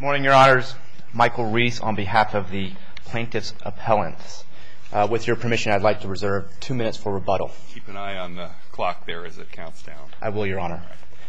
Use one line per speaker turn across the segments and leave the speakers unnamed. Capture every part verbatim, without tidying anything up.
Good morning, Your Honors. Michael Reese on behalf of the plaintiff's appellants. Uh, with your permission, I'd like to reserve two minutes for rebuttal.
Keep an eye on the clock there as it counts down.
I will, Your Honor.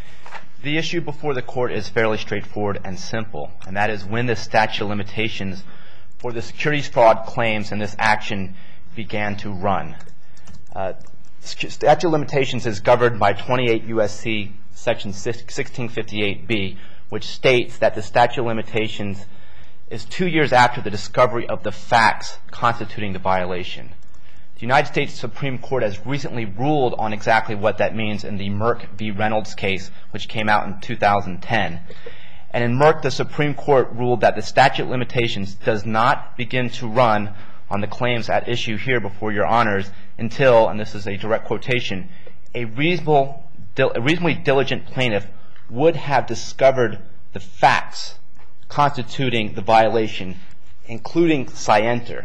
The issue before the court is fairly straightforward and simple, and that is when the statute of limitations for the securities fraud claims in this action began to run. Uh, statute of limitations is governed by twenty-eight U S C section sixteen fifty-eight B, which states that the statute of limitations is two years after the discovery of the facts constituting the violation. The United States Supreme Court has recently ruled on exactly what that means in the Merck v. Reynolds case, which came out in two thousand ten. And in Merck, the Supreme Court ruled that the statute of limitations does not begin to run on the claims at issue here before Your Honors until, and this is a direct quotation, a reasonable, a reasonably diligent plaintiff would have discovered the facts constituting the violation, including scienter.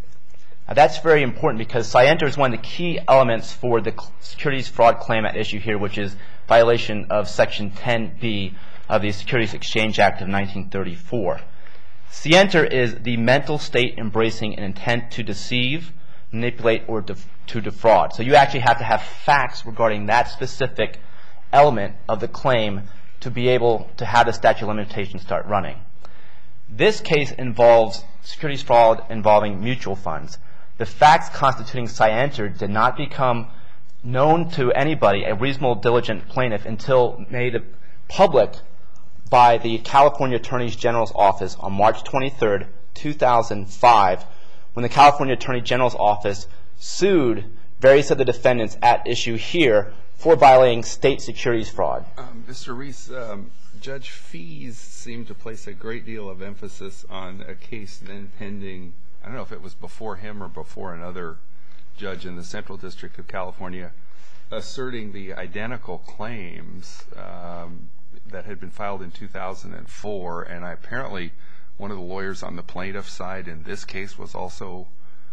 Now, that's very important because scienter is one of the key elements for the securities fraud claim at issue here, which is violation of Section ten B of the Securities Exchange Act of nineteen thirty-four. Scienter is the mental state embracing an intent to deceive, manipulate, or def- to defraud. So you actually have to have facts regarding that specific element of the claim to be able to have the statute of limitations start running. This case involves securities fraud involving mutual funds. The facts constituting scienter did not become known to anybody, a reasonable diligent plaintiff, until made public by the California Attorney General's office on March twenty-third, two thousand five, when the California Attorney General's office sued various of the defendants at issue here for violating state securities fraud.
Um, Mister Reese, um, Judge Fees seemed to place a great deal of emphasis on a case then pending, I don't know if it was before him or before another judge in the Central District of California, asserting the identical claims um, that had been filed in two thousand four, and I, apparently one of the lawyers on the plaintiff side in this case was also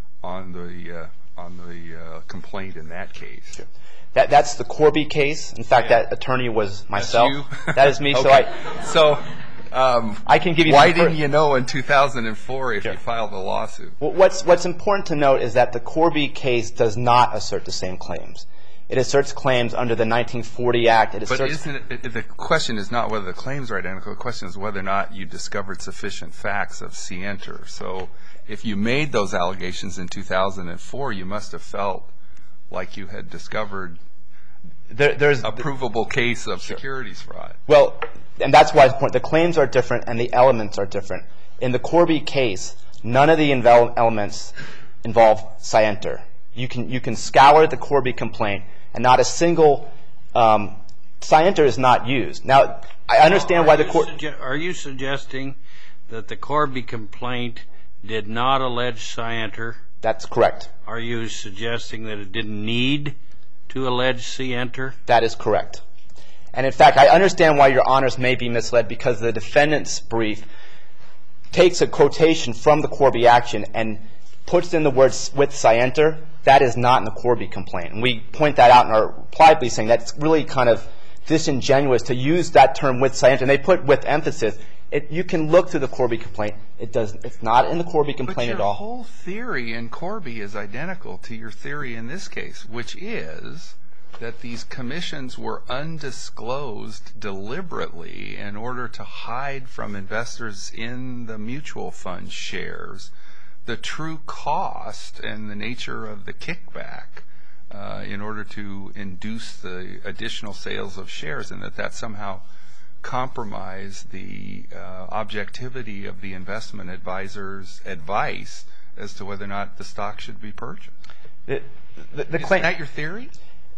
on the uh, on the uh, complaint in that case.
Sure. That, that's the Corby case. In fact, yeah. That attorney was myself.
That's you?
That is me.
Okay.
So, I,
so um,
I can give you.
Why
some
didn't
per-
you know in two thousand four if
sure.
you filed the lawsuit?
Well, what's what's important to note is that the Corby case does not assert the same claims. It asserts claims under the nineteen forty Act. It asserts
but isn't it, it, the question is not whether the claims are identical. The question is whether or not you discovered sufficient facts of scienter. So if you made those allegations in two thousand four, you must have felt like you had discovered
there, there's
a provable case of
sure.
securities fraud.
Well, and that's why it's important. The claims are different and the elements are different. In the Corby case, none of the invel- elements involve scienter. You can you can scour the Corby complaint, and not a single um, scienter is not used. Now, I understand
well,
why the court.
Suge- are you suggesting that the Corby complaint did not allege scienter?
That's correct.
Are you suggesting that it didn't need to allege scienter?
That is correct. And in fact, I understand why Your Honors may be misled, because the defendant's brief takes a quotation from the Corby action and puts in the words with scienter. That is not in the Corby complaint. And we point that out in our reply brief, saying that's really kind of disingenuous to use that term with scienter. And they put with emphasis. It, you can look through the Corby complaint. It does. It's not in the Corby complaint at all.
But your whole theory in Corby is identical to your theory in this case, which is that these commissions were undisclosed deliberately in order to hide from investors in the mutual fund shares the true cost and the nature of the kickback uh, in order to induce the additional sales of shares, and that that somehow compromised the uh, objectivity of the investment advisor's advice as to whether or not the stock should be purchased.
The, the, the
Isn't
claim,
that your theory?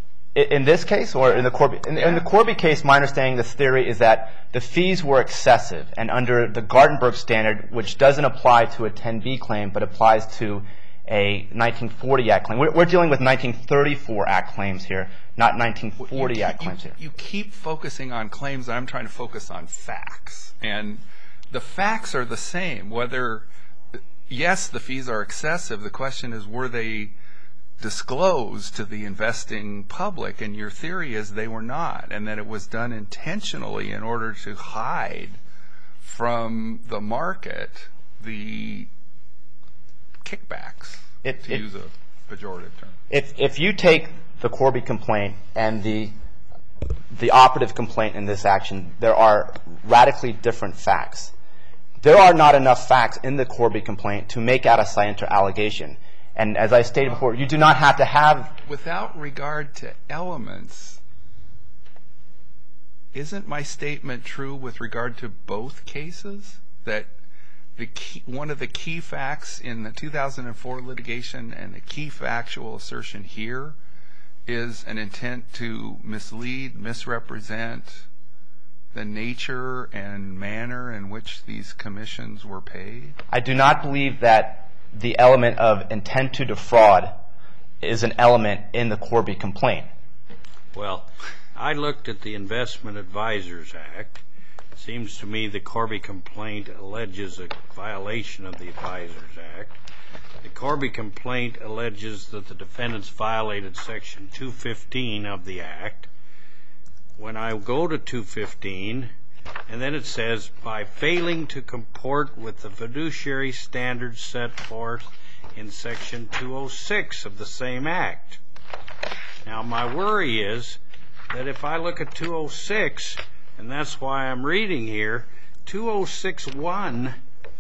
In this case, or in the Corby? In, in the Corby case, my understanding of this theory is that the fees were excessive, and under the Gartenberg standard, which doesn't apply to a ten B claim but applies to a nineteen forty Act claim. We're, we're dealing with nineteen thirty-four Act claims here, not nineteen forty
you,
Act
you,
claims here.
You keep focusing on claims. I'm trying to focus on facts, and the facts are the same. Whether, yes, the fees are excessive. The question is, were they disclosed to the investing public? And your theory is they were not, and that it was done intentionally in order to hide from the market the kickbacks,
It-
to
it-
use a pejorative term.
If if you take the Corby complaint and the the operative complaint in this action, there are radically different facts. There are not enough facts in the Corby complaint to make out a scienter allegation. And as I stated before, you do not have to have...
Without regard to elements, isn't my statement true with regard to both cases? That the key, one of the key facts in the two thousand four litigation and the key factual assertion here is an intent to mislead, misrepresent the nature and manner in which these commissions were paid?
I do not believe that the element of intent to defraud is an element in the Corby complaint.
Well, I looked at the Investment Advisors Act. It seems to me the Corby complaint alleges a violation of the Advisors Act. The Corby complaint alleges that the defendants violated Section two fifteen of the Act. When I go to two fifteen, and then it says, by failing to comport with the fiduciary standards set forth in Section two oh six of the same Act. Now, my worry is that if I look at two oh six, and that's why I'm reading here, two oh six one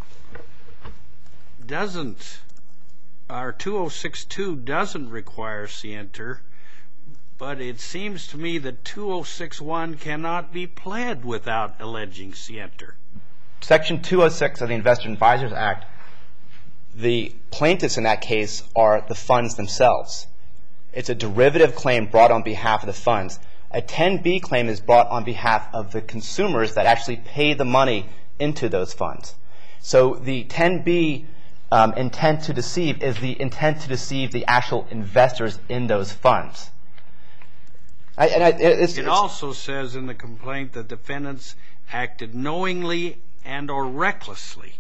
doesn't, or two oh six two doesn't require scienter, but it seems to me that two oh six one cannot be pled without alleging scienter.
Section two oh six of the Investment Advisors Act, the plaintiffs in that case are the funds themselves. It's a derivative claim brought on behalf of the funds. A ten B claim is brought on behalf of the consumers that actually pay the money into those funds. So the ten B um, intent to deceive is the intent to deceive the actual investors in those funds. I, and I, it's,
It
it's,
also says in the complaint that defendants acted knowingly and or recklessly.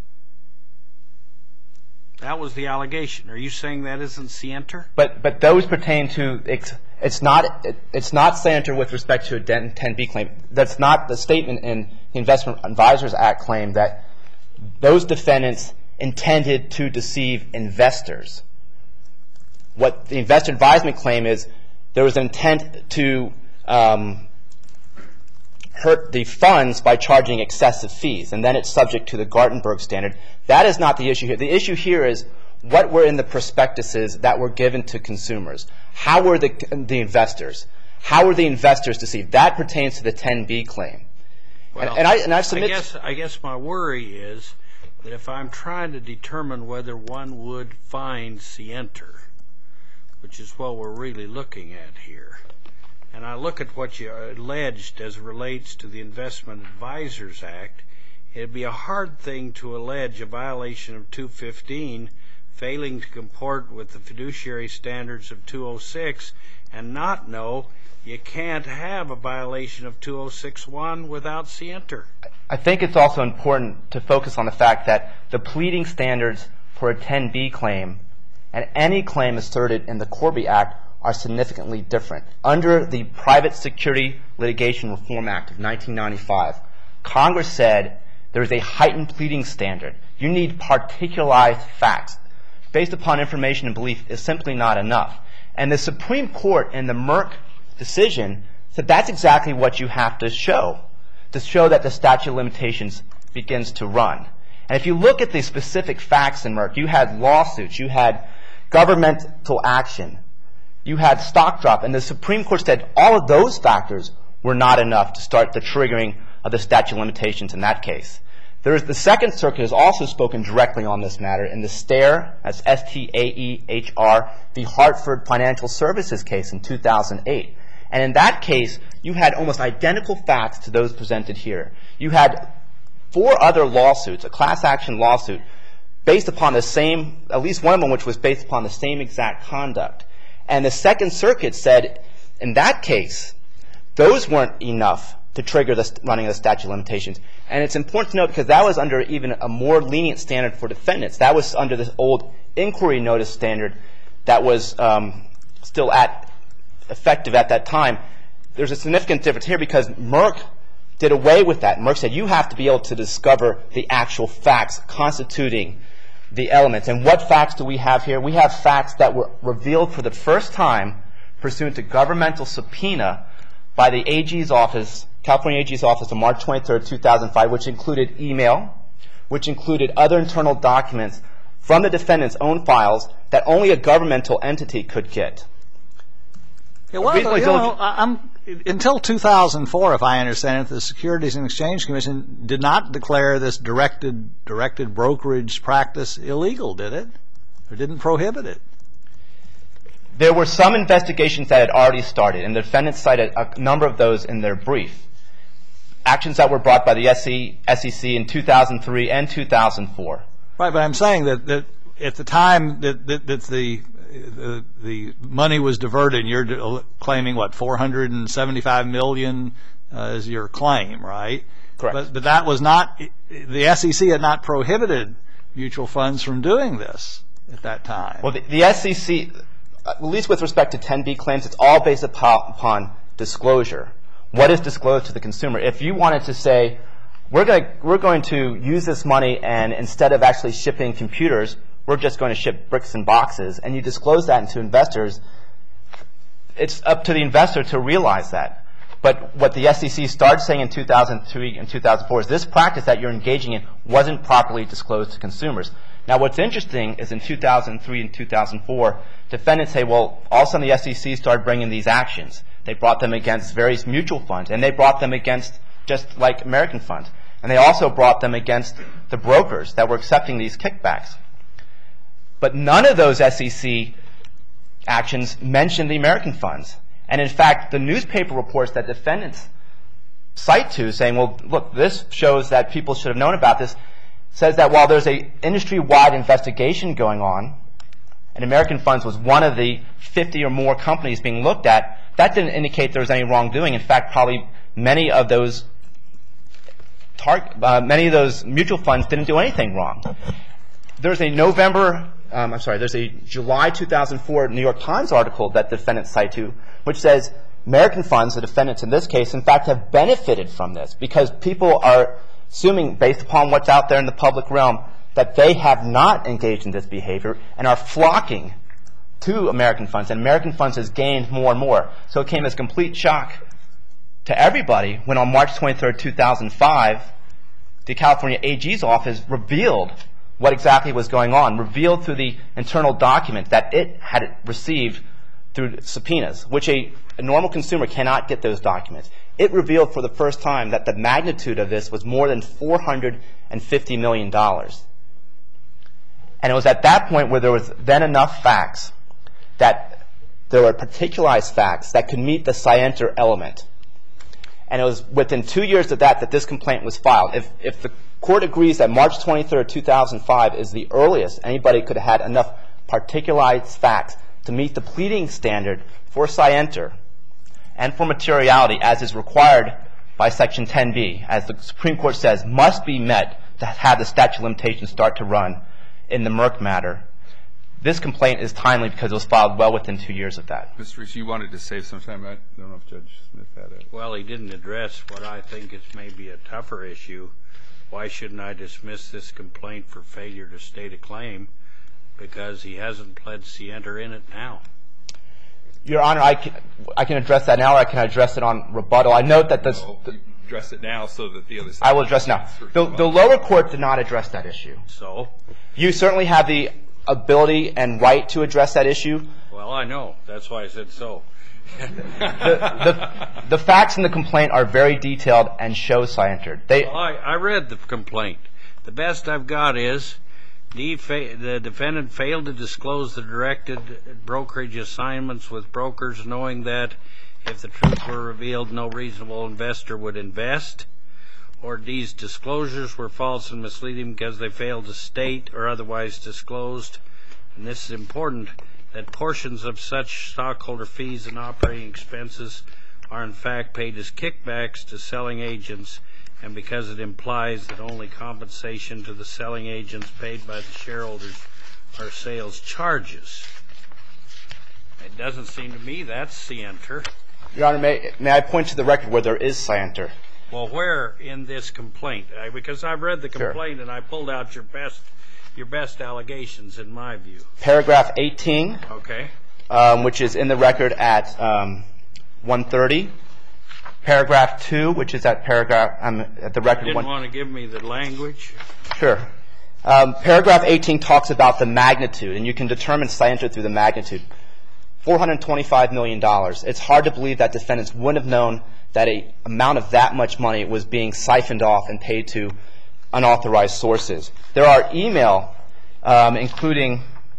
That was the allegation. Are you saying that isn't scienter?
But but those pertain to it's, it's not it, it's not scienter with respect to a ten B claim. That's not the statement in the Investment Advisors Act claim that those defendants intended to deceive investors. What the investor advisement claim is, there was an intent to um, hurt the funds by charging excessive fees, and then it's subject to the Gartenberg standard. That is not the issue here. The issue here is what were in the prospectuses that were given to consumers. How were the, the investors? How were the investors deceived? That pertains to the ten B claim.
Well,
and, and I and I submit.
I guess I guess my worry is that if I'm trying to determine whether one would find scienter, which is what we're really looking at here, and I look at what you alleged as relates to the Investment Advisors Act, it'd be a hard thing to allege a violation of two fifteen, failing to comport with the fiduciary standards of two oh six, and not know you can't have a violation of two oh six one without scienter.
I think it's also important to focus on the fact that the pleading standards for a ten B claim and any claim asserted in the Corby Act are significantly different. Under the Private Security Litigation Reform Act of nineteen ninety-five, Congress said there is a heightened pleading standard. You need particularized facts. Based upon information and belief is simply not enough. And the Supreme Court in the Merck decision said that's exactly what you have to show, to show that the statute of limitations begins to run. And if you look at the specific facts in Merck, you had lawsuits, you had governmental action, you had stock drop, and the Supreme Court said all of those factors were not enough to start the triggering of the statute of limitations in that case. There is, the Second Circuit has also spoken directly on this matter in the Staehr, that's S T A E H R, the Hartford Financial Services case in two thousand eight. And in that case, you had almost identical facts to those presented here. You had four other lawsuits, a class action lawsuit, based upon the same, at least one of them which was based upon the same exact conduct. And the Second Circuit said, in that case, those weren't enough to trigger the running of the statute of limitations. And it's important to note because that was under even a more lenient standard for defendants. That was under this old inquiry notice standard that was um, still at effective at that time. There's a significant difference here because Merck did away with that. Merck said you have to be able to discover the actual facts constituting the elements. And what facts do we have here? We have facts that were revealed for the first time pursuant to governmental subpoena by the A G's office, California A G's office on March twenty-third, two thousand five, which included email, which included other internal documents from the defendant's own files that only a governmental entity could get.
Yeah, well,
Reasonably
you know,
diligent-
I'm, until two thousand four, if I understand it, the Securities and Exchange Commission did not declare this directed directed brokerage practice illegal, did it? Or didn't prohibit it?
There were some investigations that had already started, and the defendants cited a number of those in their brief. Actions that were brought by the S E C in two thousand three and two thousand four.
Right, but I'm saying that, that at the time that, that, that the, the the money was diverted, and you're claiming, what, four hundred seventy-five million dollars uh, is your claim, right?
Correct.
But, but that was not, the S E C had not prohibited mutual funds from doing this at that time.
Well, the, the S E C, at least with respect to ten B claims, it's all based upon, upon disclosure. What is disclosed to the consumer? If you wanted to say, we're going, to, we're going to use this money, and instead of actually shipping computers, we're just going to ship bricks and boxes, and you disclose that to investors, it's up to the investor to realize that. But what the S E C started saying in two thousand three and two thousand four is this practice that you're engaging in wasn't properly disclosed to consumers. Now, what's interesting is in two thousand three and two thousand four, defendants say, well, all of a sudden the S E C started bringing these actions. They brought them against various mutual funds, and they brought them against just like American funds. And they also brought them against the brokers that were accepting these kickbacks. But none of those S E C actions mentioned the American funds. And in fact, the newspaper reports that defendants cite to saying, well, look, this shows that people should have known about this, says that while there's a industry-wide investigation going on, and American Funds was one of the fifty or more companies being looked at, that didn't indicate there was any wrongdoing. In fact, probably many of those tar- uh, many of those mutual funds didn't do anything wrong. There's a November, um, I'm sorry, there's a July two thousand four New York Times article that defendants cite to, which says American Funds, the defendants in this case, in fact, have benefited from this because people are assuming, based upon what's out there in the public realm, that they have not engaged in this behavior and are flocking to American Funds. And American Funds has gained more and more. So it came as a complete shock to everybody when on March twenty-third, two thousand five, the California A G's office revealed what exactly was going on, revealed through the internal document that it had received through subpoenas, which a, a normal consumer cannot get those documents. It revealed for the first time that the magnitude of this was more than four hundred fifty million dollars. And it was at that point where there was then enough facts that there were particularized facts that could meet the scienter element. And it was within two years of that that this complaint was filed. If, if the court agrees that March twenty-third, two thousand five is the earliest anybody could have had enough particularized facts to meet the pleading standard for scienter and for materiality as is required by Section ten B, as the Supreme Court says, must be met to have the statute of limitations start to run in the Merck matter. This complaint is timely because it was filed well within two years of that.
Mister Reese, you wanted to save some time. I don't know if Judge Smith had it.
Well, he didn't address what I think is maybe a tougher issue. Why shouldn't I dismiss this complaint for failure to state a claim? Because he hasn't pled scienter in it now.
Your Honor, I can, I can address that now, or I can address it on rebuttal. I note that this...
No,
the,
address it now so that the other side...
I will address it now. The, the lower court did not address that issue.
So?
You certainly have the ability and right to address that issue.
Well, I know. That's why I said so.
the, the, the facts in the complaint are very detailed and show scientered. They,
well, I, I read the complaint. The best I've got is the, the defendant failed to disclose the directed brokerage assignments with brokers, knowing that if the truth were revealed, no reasonable investor would invest, or these disclosures were false and misleading because they failed to state or otherwise disclosed, and this is important, that portions of such stockholder fees and operating expenses are in fact paid as kickbacks to selling agents, and because it implies that only compensation to the selling agents paid by the shareholders are sales charges. It doesn't seem to me that's scienter.
Your Honor, may, may I point to the record where there is scienter?
Well, where in this complaint? I, because I've read the
Sure.
complaint and I pulled out your best, your best allegations in my view.
Paragraph eighteen,
Okay.
um, which is in the record at um, one thirty. Paragraph two, which is at paragraph um, at the record
Didn't
one.
want to give me the language.
Sure. Um, paragraph eighteen talks about the magnitude, and you can determine scienter through the magnitude. four hundred twenty-five million dollars. It's hard to believe that defendants wouldn't have known that an amount of that much money was being siphoned off and paid to unauthorized sources. There are email, um, including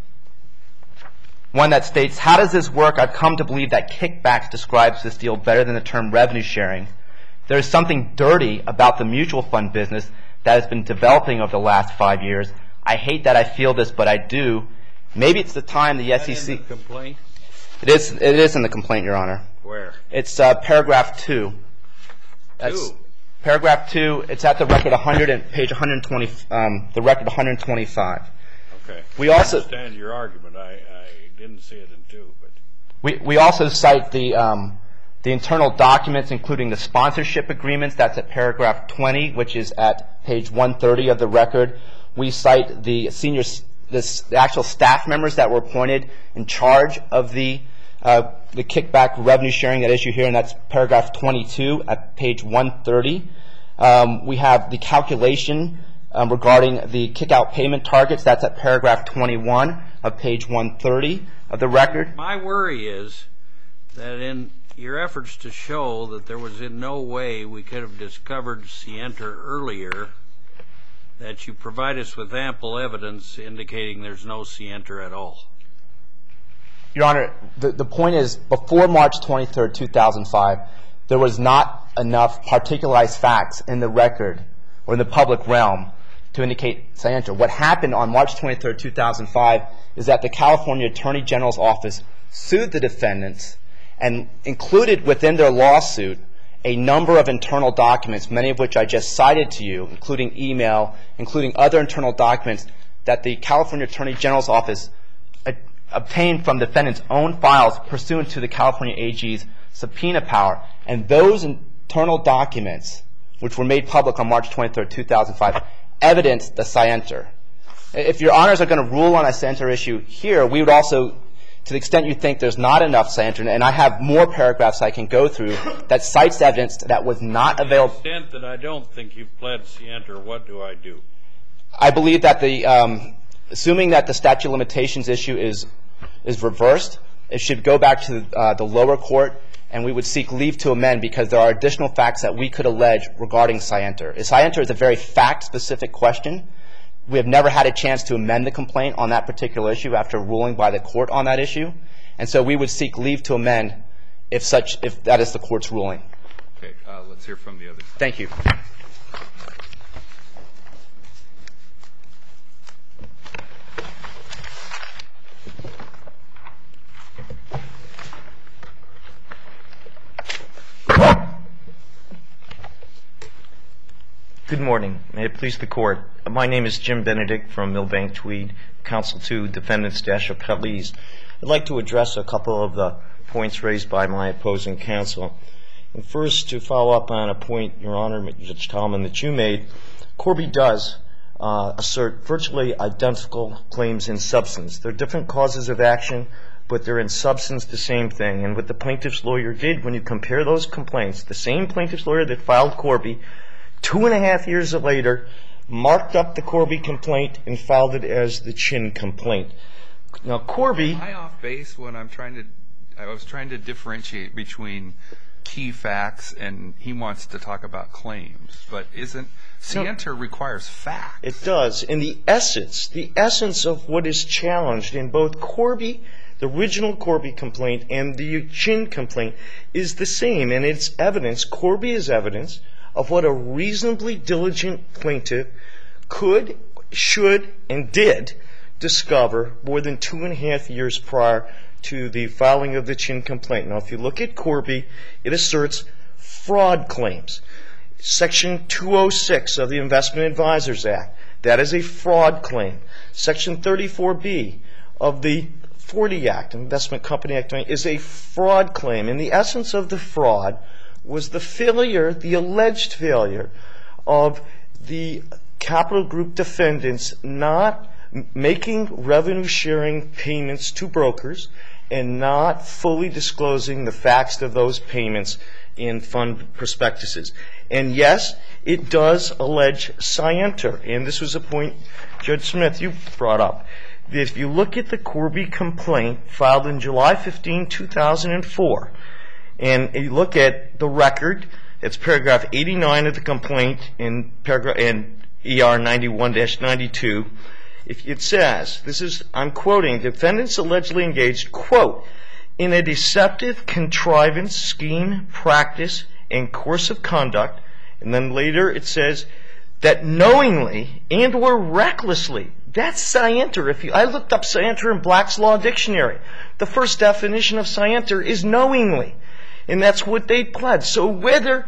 one that states, "How does this work? I've come to believe that kickbacks describes this deal better than the term revenue sharing. There is something dirty about the mutual fund business that has been developing over the last five years. I hate that I feel this, but I do. Maybe it's the time the S E C..."
Is that in the complaint?
It is, it is in the complaint, Your Honor.
Where?
It's uh, paragraph two. That's
Two.
Paragraph two. It's at the record one hundred and page one hundred twenty. Um, the record one hundred twenty-five.
Okay.
We also
I understand your argument. I, I didn't see it in two, but
we we also cite the um, the internal documents, including the sponsorship agreements. That's at paragraph twenty, which is at page one thirty of the record. We cite the senior, this, the actual staff members that were appointed in charge of the uh, the kickback revenue sharing, that issue here, and that's paragraph twenty-two at page one thirty. Um, we have the calculation um, regarding the kick-out payment targets. That's at paragraph twenty-one of page one thirty of the record.
my worry is that in your efforts to show that there was in no way we could have discovered Sienter earlier, that you provide us with ample evidence indicating there's no Sienter at all.
Your Honor, the, the point is, before March twenty-third, two thousand five, there was not enough particularized facts in the record or in the public realm to indicate Sienter. What happened on March twenty-third, two thousand five is that the California Attorney General's office sued the defendants and included within their lawsuit a number of internal documents, many of which I just cited to you, including email, including other internal documents that the California Attorney General's office obtained from defendants' own files pursuant to the California A G's subpoena power. And those internal documents, which were made public on March twenty-third, two thousand five, evidenced the Sienter. If Your Honors are going to rule on a Sienter issue here, we would also, to the extent you think there's not enough Sienter, and I have more paragraphs I can go through that cites evidence that was not available.
To the extent that I don't think you've pled Sienter, what do I do?
I believe that the, um, assuming that the statute of limitations issue is is reversed, it should go back to uh, the lower court, and we would seek leave to amend because there are additional facts that we could allege regarding Sienter. Sienter is a very fact-specific question. We have never had a chance to amend the complaint on that particular issue after ruling by the court on that issue, and so we would seek leave to amend if such, if that is the court's ruling.
Okay, uh, let's hear from the others.
Thank you.
Good morning. May it please the Court. My name is Jim Benedict from Milbank Tweed, Counsel to Defendants Dash Appellees. I'd like to address a couple of the points raised by my opposing counsel. And first, to follow up on a point, Your Honor, Judge Tallman, that you made, Corby does uh, assert virtually identical claims in substance. They're different causes of action, but they're in substance the same thing. And what the plaintiff's lawyer did, when you compare those complaints, the same plaintiff's lawyer that filed Corby, two and a half years later, marked up the Corby complaint and filed it as the Chin complaint. Now, Corby...
Am I off base when I'm trying to... I was trying to differentiate between key facts and he wants to talk about claims. But isn't... Sienter requires facts.
It does. And the essence, the essence of what is challenged in both Corby, the original Corby complaint, and the Chin complaint is the same. And it's evidence, Corby is evidence, of what a reasonably diligent plaintiff could, should, and did discover more than two and a half years prior to the filing of the Chin complaint. Now, if you look at Corby, it asserts fraud claims. Section two oh six of the Investment Advisors Act, that is a fraud claim. Section thirty-four B of the forty Act, Investment Company Act, is a fraud claim. And the essence of the fraud was the failure, the alleged failure, of the Capital Group defendants not making revenue-sharing payments to brokers and not fully disclosing the facts of those payments in fund prospectuses. And yes, it does allege scienter, and this was a point, Judge Smith, you brought up. If you look at the Corby complaint filed in July fifteenth, two thousand four, and you look at the record, it's paragraph eighty-nine of the complaint in paragraph in E R ninety-one dash ninety-two. If it says, this is, I'm quoting, defendants allegedly engaged, quote, in a deceptive contrivance, scheme, practice, and course of conduct, and then later it says that knowingly and or recklessly, that's scienter. If you, I looked up scienter in Black's Law Dictionary. The first definition of scienter is knowingly, and that's what they pled. So whether,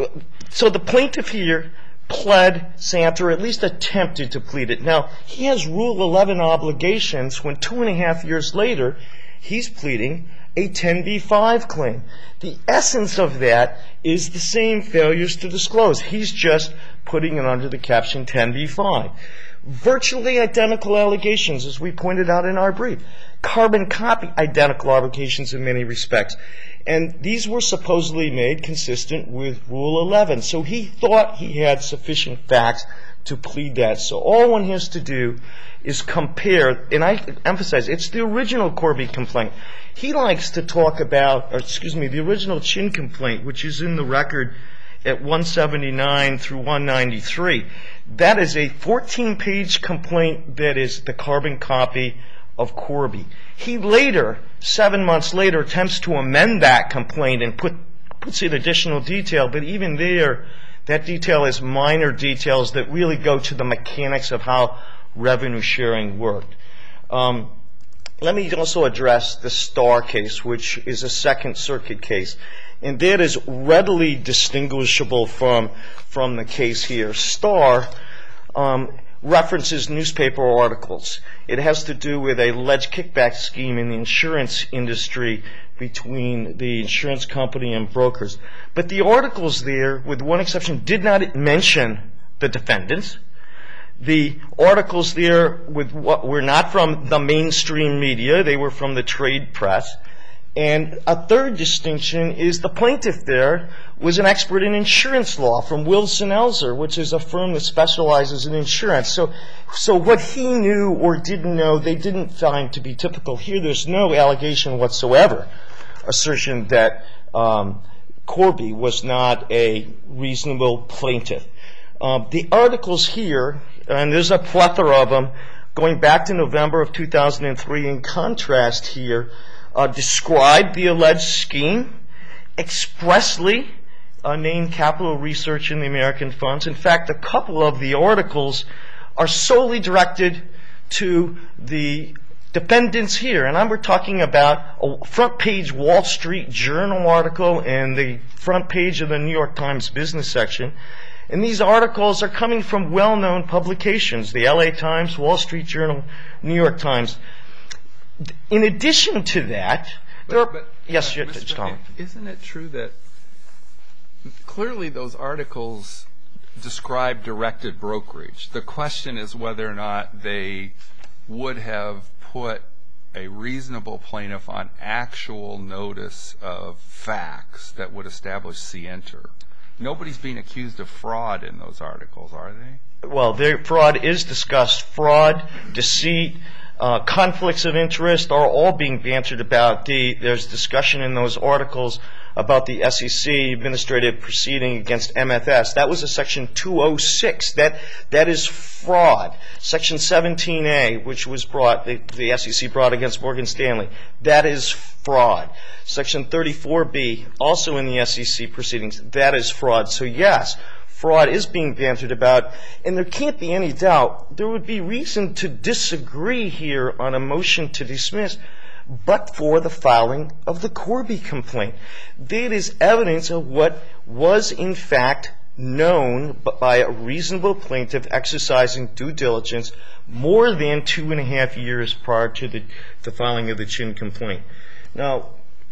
so the plaintiff here pled scienter, or at least attempted to plead it. Now, he has Rule eleven obligations when two and a half years later, he's pleading a ten B five claim. The essence of that is the same, failures to disclose. He's just putting it under the caption ten B five. Virtually identical allegations, as we pointed out in our brief. Carbon copy identical allegations in many respects. And these were supposedly made consistent with Rule eleven. So he thought he had sufficient facts to plead that. So all one has to do is compare, and I emphasize, it's the original Corby complaint. He likes to talk about, or excuse me, the original Chin complaint, which is in the record at one seventy-nine through one ninety-three. That is a fourteen-page complaint that is the carbon copy of Corby. He later, seven months later, attempts to amend that complaint and put puts in additional detail, but even there, that detail is minor details that really go to the mechanics of how revenue sharing worked. Um, let me also address the Starr case, which is a Second Circuit case. And that is readily distinguishable from, from the case here. Starr um, references newspaper articles. It has to do with a alleged kickback scheme in the insurance industry between the insurance company and brokers. But the articles there, with one exception, did not mention the defendants. The articles there with what were not from the mainstream media. They were from the trade press. And a third distinction is the plaintiff there was an expert in insurance law from Wilson Elzer, which is a firm that specializes in insurance. So, so what he knew or didn't know, they didn't find to be typical. Here, there's no allegation whatsoever, assertion that um, Corby was not a reasonable plaintiff. Um, the articles here, and there's a plethora of them, going back to November of two thousand three, in contrast here, Uh, described the alleged scheme, expressly uh, named Capital Research in the American Funds. In fact, a couple of the articles are solely directed to the defendants here. And I'm we're talking about a front page Wall Street Journal article and the front page of the New York Times business section. And these articles are coming from well-known publications, the L A Times, Wall Street Journal, New York Times. In addition to that, there are,
but, but,
yes,
uh,
Judge Tom.
Isn't it true that clearly those articles describe directed brokerage? The question is whether or not they would have put a reasonable plaintiff on actual notice of facts that would establish scienter. Nobody's being accused of fraud in those articles, are they?
Well, their fraud is discussed. Fraud, deceit, Uh, conflicts of interest are all being bantered about. The, there's discussion in those articles about the S E C administrative proceeding against M F S. That was a Section two oh six. That, that is fraud. Section seventeen A, which was brought, the, the S E C brought against Morgan Stanley, that is fraud. Section thirty-four B, also in the S E C proceedings, that is fraud. So yes, fraud is being bantered about, and there can't be any doubt there would be reason to disagree here on a motion to dismiss, but for the filing of the Corby complaint. That is evidence of what was in fact known by a reasonable plaintiff exercising due diligence more than two and a half years prior to the, the filing of the Chin complaint. Now,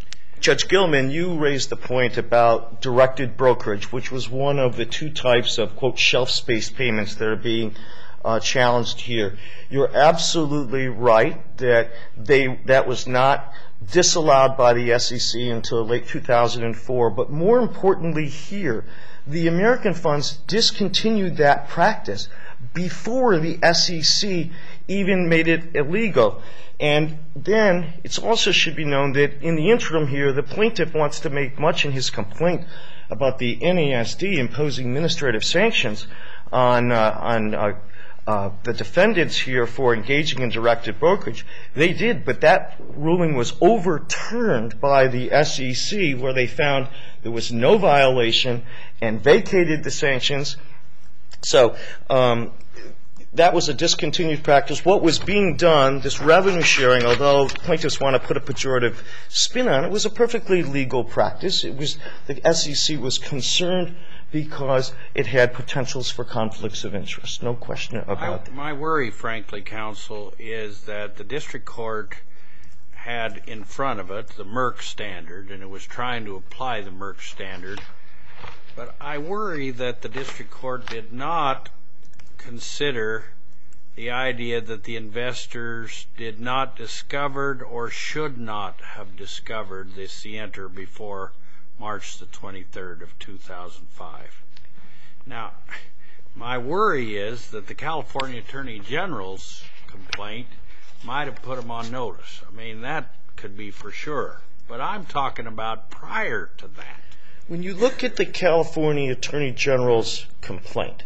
Judge Gilman, you raised the point about directed brokerage, which was one of the two types of, quote, shelf space payments that are being uh, challenged here. You're absolutely right that they that was not disallowed by the S E C until late two thousand four. But more importantly here, the American funds discontinued that practice before the S E C even made it illegal. And then it also should be known that in the interim here, the plaintiff wants to make much in his complaint about the N A S D imposing administrative sanctions on uh, on uh, uh, the defendants here for engaging in directed brokerage. They did, but that ruling was overturned by the S E C, where they found there was no violation and vacated the sanctions. So um, that was a discontinued practice. What was being done, this revenue sharing, although plaintiffs want to put a pejorative spin on it, was a perfectly legal practice. It was the S E C was concerned because it had potentials for conflicts of interest. No question about that.
My worry, frankly, counsel, is that the district court had in front of it the Merck standard, and it was trying to apply the Merck standard. But I worry that the district court did not consider the idea that the investors did not discovered or should not have discovered the scienter before March the twenty-third of two thousand five. Now, my worry is that the California Attorney General's complaint might have put them on notice. I mean, that could be for sure. But I'm talking about prior to that.
When you look at the California Attorney General's complaint,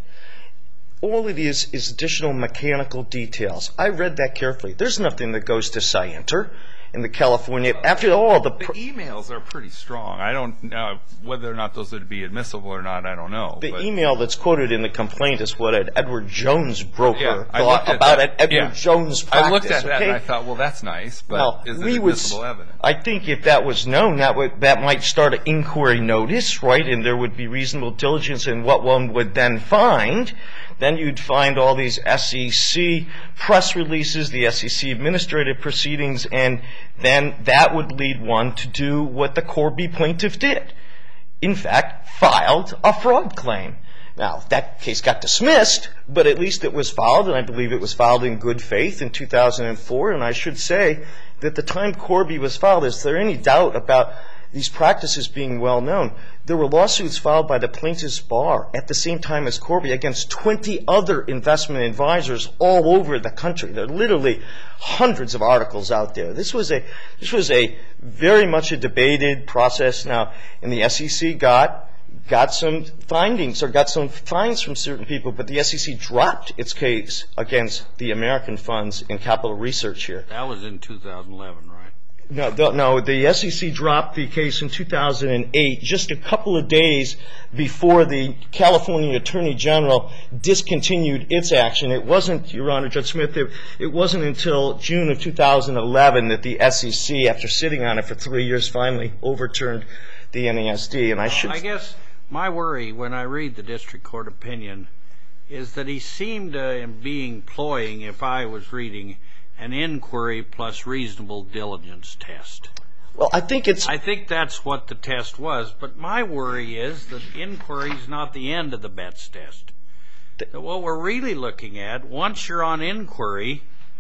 all it is is additional mechanical details. I read that carefully. There's nothing that goes to scienter in the California. After all, the,
the emails are pretty strong. I don't know whether or not those would be admissible or not. I don't know.
The
but.
email that's quoted in the complaint is what an Edward Jones broker
yeah,
thought about an Edward
yeah.
Jones practice.
I looked at that
okay?
and I thought, well, that's nice, but
well,
is it
we
admissible
would,
evidence?
I think if that was known, that would that might start an inquiry notice, right? And there would be reasonable diligence in what one would then find. Then you'd find all these S E C press releases, the S E C administrative proceedings, and then that would lead one to do what the Corby plaintiff did. In fact, filed a fraud claim. Now, that case got dismissed, but at least it was filed, and I believe it was filed in good faith in two thousand four. And I should say that the time Corby was filed, is there any doubt about these practices being well known? There were lawsuits filed by the plaintiff's bar at the same time as Corby against twenty other investment advisors all over the country. There are literally hundreds of articles out there. This was a this was a very much a debated process. Now, and the S E C got got some findings or got some fines from certain people, but the S E C dropped its case against the American funds in capital research here.
That was in two thousand eleven, right?
No, the, no, the S E C dropped the case in two thousand eight, just a couple of days before the California Attorney General discontinued its action. It wasn't, Your Honor, Judge Smith, it, it wasn't until June of two thousand eleven that the S E C, after sitting on it for three years, finally overturned the N A S D. And I should...
I guess my worry when I read the district court opinion is that he seemed to be employing, if I was reading, an inquiry plus reasonable diligence test.
Well, I think it's...
I think that's what the test was, but my worry is that inquiry is not the end of the Betts test. That what we're really looking at, once you're on inquiry,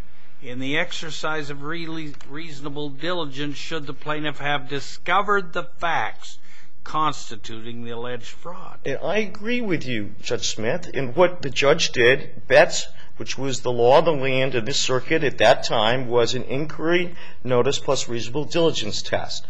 in the exercise of really reasonable diligence, should the plaintiff have discovered the facts constituting the alleged fraud.
And I agree with you, Judge Smith, in what the judge did. Betts, which was the law of the land in this circuit at that time, was an inquiry notice plus reasonable diligence test.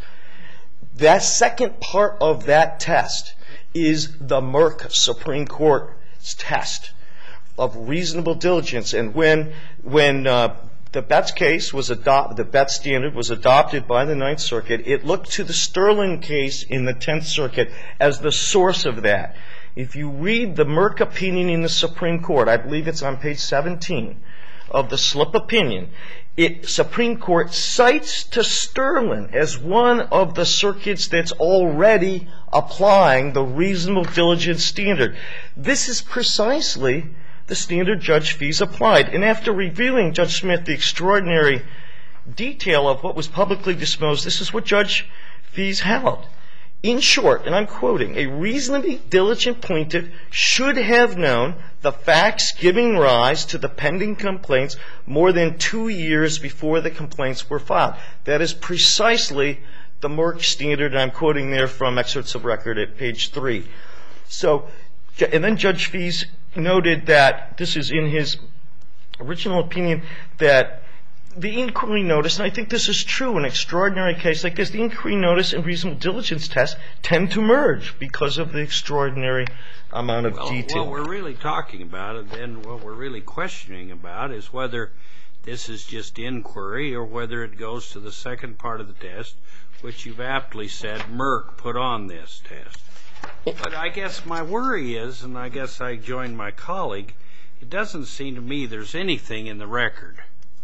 That second part of that test is the Merck Supreme Court's test of reasonable diligence. And when when uh, the Betts case was adopted, the Betts standard was adopted by the Ninth Circuit, it looked to the Sterling case in the Tenth Circuit as the source of that. If you read the Merck opinion in the Supreme Court, I believe it's on page seventeen of the slip opinion, it Supreme Court cites to Sterling as one of the circuits that's already applying the reasonable diligence standard. This is precisely the standard Judge Fees applied. And after revealing, Judge Smith, the extraordinary detail of what was publicly disclosed, this is what Judge Fees held. In short, and I'm quoting, a reasonably diligent plaintiff should have known the facts giving rise to the pending complaints more than two years before the complaints were filed. That is precisely the Merck standard, and I'm quoting there from excerpts of record at page three. So, and then Judge Fees noted that, this is in his original opinion, that the inquiry notice, and I think this is true in an extraordinary case like this, the inquiry notice and reasonable diligence test tend to merge because of the extraordinary amount of
well,
detail.
What we're really talking about, and then what we're really questioning about, is whether this is just inquiry or whether it goes to the second part of the test, which you've aptly said Merck put on this test. But I guess my worry is, and I guess I join my colleague, it doesn't seem to me there's anything in the record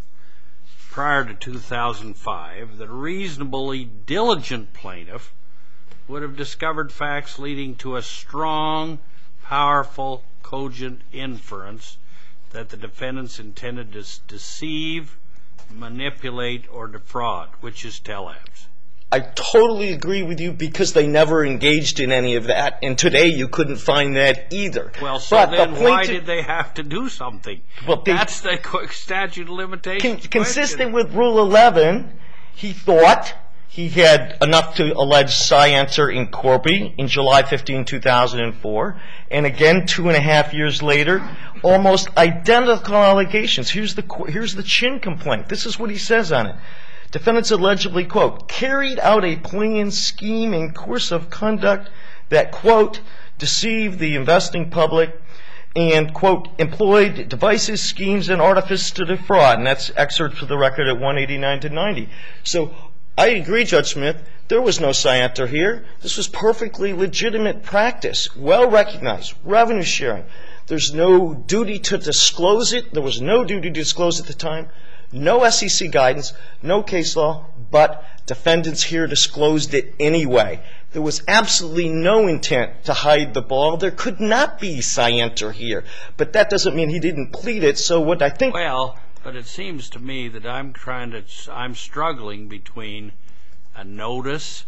prior to two thousand five that a reasonably diligent plaintiff would have discovered facts leading to a strong, powerful, cogent inference that the defendants intended to deceive, manipulate, or defraud, which is Telabs.
I totally agree with you because they never engaged in any of that, and today you couldn't find that either.
Well, so
but
then
the
why
to,
did they have to do something?
Well, they,
That's the statute of limitations.
Con- consistent with Rule eleven, he thought he had enough to allege scienter in Corby in July fifteenth, two thousand four, and again two and a half years later, almost identical allegations. Here's the here's the Chin complaint. This is what he says on it. Defendants allegedly, quote, carried out a planned scheme and course of conduct that, quote, deceived the investing public and, quote, employed devices, schemes, and artifice to defraud. And that's excerpts of the record at one eighty-nine to ninety. So I agree, Judge Smith, there was no scienter here. This was perfectly legitimate practice, well recognized, revenue sharing. There's no duty to disclose it. There was no duty to disclose at the time. No S E C guidance, no case law, but defendants here disclosed it anyway. There was absolutely no intent to hide the ball. There could not be scienter here. But that doesn't mean he didn't plead it. So what I think...
Well, but it seems to me that I'm trying to... I'm struggling between a notice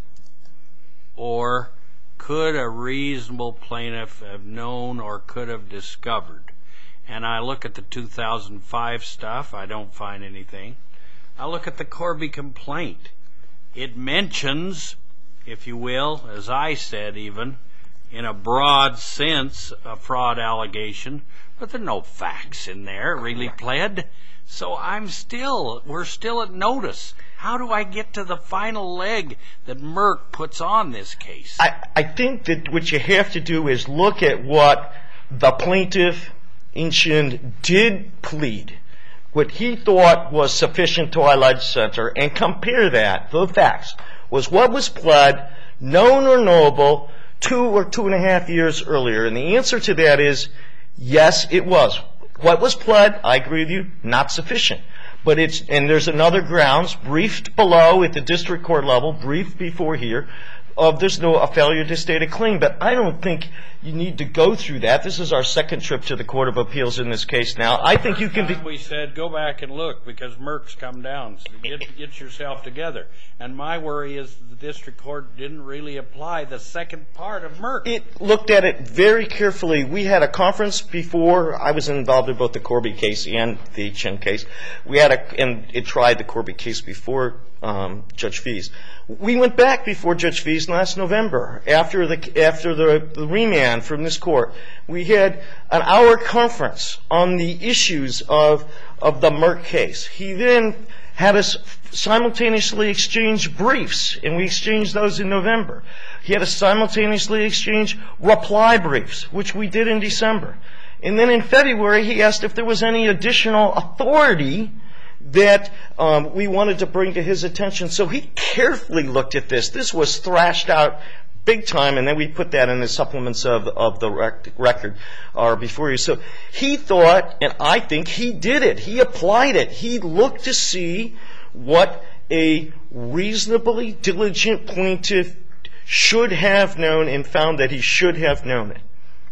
or could a reasonable plaintiff have known or could have discovered. And I look at the two thousand five stuff, I don't find anything. I look at the Corby complaint. It mentions, if you will, as I said even, in a broad sense, a fraud allegation, but there are no facts in there really pled. So I'm still, we're still at notice. How do I get to the final leg that Merck puts on this case?
I, I think that what you have to do is look at what the plaintiff Inchin did plead, what he thought was sufficient to allege center, and compare that, the facts, was what was pled, known or knowable, two or two and a half years earlier. And the answer to that is, yes, it was. What was pled, I agree with you, not sufficient. But it's, and there's another grounds, briefed below at the district court level, briefed before here, of there's no a failure to state a claim. But I don't think you need to go through that. This is our second trip to the Court of Appeals in this case now. I think you can be...
We said go back and look because Merck's come down. So get, get yourself together. And my worry is the district court didn't really apply the second part of Merck.
It looked at it very carefully. We had a conference before. I was involved in both the Corby case and the Chin case. We had a, and it tried the Corby case before um, Judge Fees. We went back before Judge Fees last November after the after the, the remand from this court. We had an hour conference on the issues of of the Merck case. He then had us simultaneously exchange briefs, and we exchanged those in November. He had us simultaneously exchange reply briefs, which we did in December. And then in February, he asked if there was any additional authority that um, we wanted to bring to his attention. So he carefully looked at this. This was thrashed out big time, and then we put that in the supplements of, of the rec- record or before you. So he thought, and I think he did it. He applied it. He looked to see what a reasonably diligent plaintiff should have known and found that he should have known it.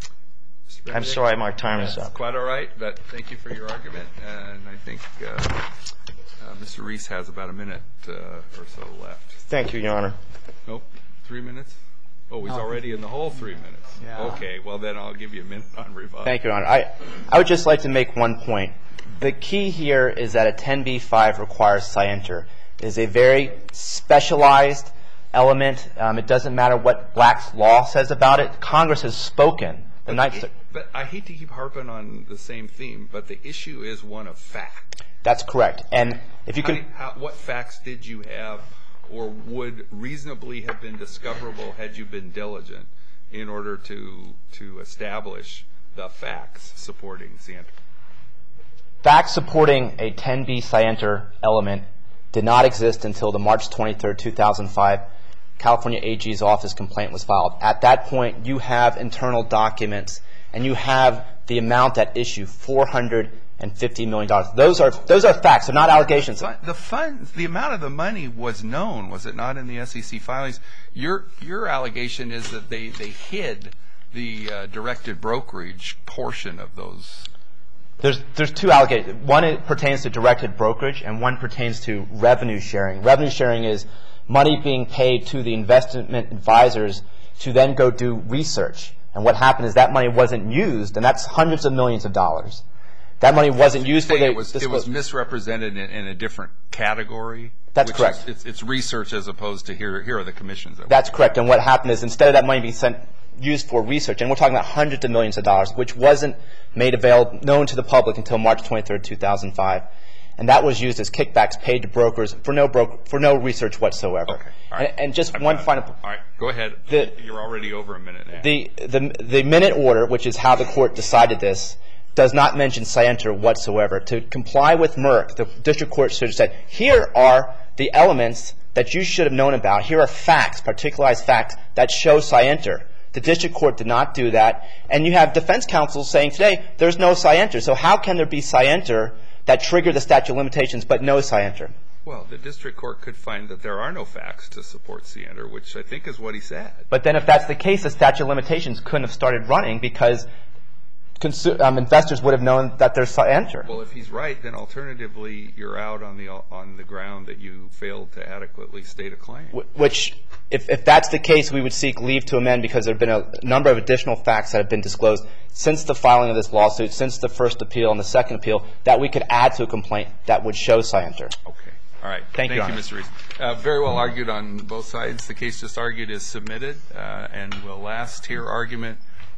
I'm sorry, my time is up.
Quite all right, but thank you for your argument. And I think uh, Uh, Mister Reese has about a minute uh, or so left.
Thank you, Your Honor.
Nope, three minutes? Oh, he's already in the whole three minutes.
Yeah.
Okay, well then I'll give you a minute on rebuttal.
Thank you, Your Honor. I, I would just like to make one point. The key here is that a ten B five requires scienter. It is a very specialized element. Um, it doesn't matter what Black's law says about it. Congress has spoken. The
But,
Ninth
the,
Cir-
but I hate to keep harping on the same theme, but the issue is one of fact.
That's correct. And if you
How
could,
do- how, what facts did you have or would reasonably have been discoverable had you been diligent in order to to establish the facts supporting Scienter?
facts supporting a ten B scienter element did not exist until the March twenty-third, two thousand five California A G's office complaint was filed. At that point, you have internal documents and you have the amount at issue, four hundred fifty million dollars. Those are those are facts. They're not allegations.
But the funds, the amount of the money was known, was it not, in the S E C filings? Your your allegation is that they, they hid the uh, directed brokerage portion of those.
There's there's two allegations. One it pertains to directed brokerage, and one pertains to revenue sharing. Revenue sharing is money being paid to the investment advisors to then go do research. And what happened is that money wasn't used, and that's hundreds of millions of dollars. That money wasn't used for the.
It was, it was misrepresented in, in a different category.
That's
which
correct.
Is, it's, it's research as opposed to here. Here are the commissions. That
That's correct. And what happened is instead of that money being sent used for research, and we're talking about hundreds of millions of dollars, which wasn't made available known to the public until March twenty-third, two thousand five, and that was used as kickbacks paid to brokers for no broker for no research whatsoever.
Okay. All right.
And, and just
I've
one
got it.
final.
All right. Go ahead.
The-
You're already over a minute now.
The, the, the minute order, which is how the court decided this, does not mention scienter whatsoever. To comply with Merck, the district court should have said, here are the elements that you should have known about. Here are facts, particularized facts, that show scienter. The district court did not do that. And you have defense counsel saying today, there's no scienter. So how can there be scienter that trigger the statute of limitations but no scienter?
Well, the district court could find that there are no facts to support Scienter, which I think is what he said.
But then if that's the case, the statute of limitations couldn't have started running because consu- um, investors would have known that there's scienter.
Well, if he's right, then alternatively, you're out on the on the ground that you failed to adequately state a claim.
Wh- Which, if, if that's the case, we would seek leave to amend because there have been a number of additional facts that have been disclosed since the filing of this lawsuit, since the first appeal and the second appeal, that we could add to a complaint that would show scienter.
Okay. All right.
Thank you, Your
you,
Honor.
Mister Reese. Uh, very well argued on both sides. The case just argued is submitted uh, and will last. Here argument